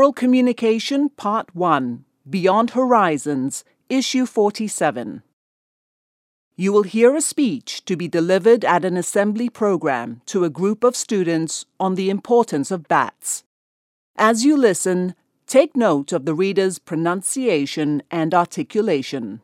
Oral Communication Part 1, Beyond Horizons, Issue 47. You will hear a speech to be delivered at an assembly program to a group of students on the importance of bats. As you listen, take note of the reader's pronunciation and articulation.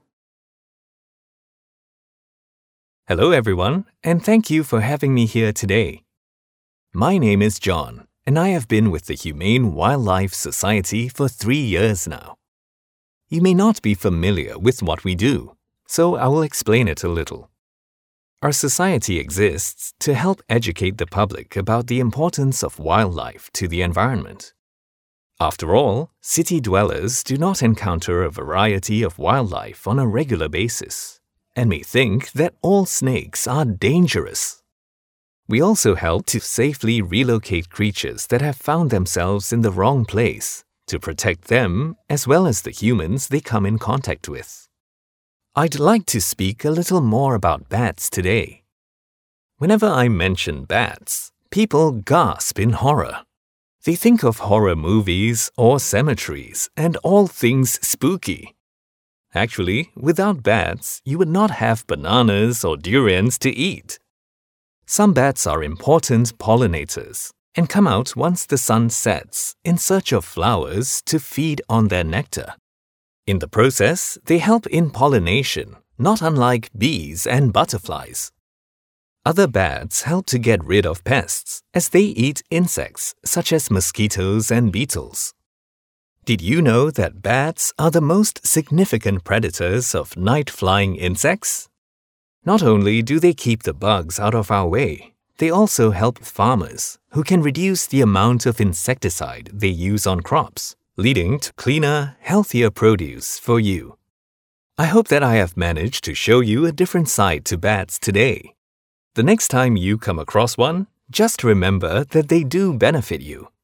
Hello everyone, and thank you for having me here today. My name is John, and I have been with the Humane Wildlife Society for 3 years now. You may not be familiar with what we do, so I will explain it a little. Our society exists to help educate the public about the importance of wildlife to the environment. After all, city dwellers do not encounter a variety of wildlife on a regular basis, and may think that all snakes are dangerous. We also help to safely relocate creatures that have found themselves in the wrong place to protect them as well as the humans they come in contact with. I'd like to speak a little more about bats today. Whenever I mention bats, people gasp in horror. They think of horror movies or cemeteries and all things spooky. Actually, without bats, you would not have bananas or durians to eat. Some bats are important pollinators and come out once the sun sets in search of flowers to feed on their nectar. In the process, they help in pollination, not unlike bees and butterflies. Other bats help to get rid of pests as they eat insects such as mosquitoes and beetles. Did you know that bats are the most significant predators of night-flying insects? Not only do they keep the bugs out of our way, they also help farmers who can reduce the amount of insecticide they use on crops, leading to cleaner, healthier produce for you. I hope that I have managed to show you a different side to bats today. The next time you come across one, just remember that they do benefit you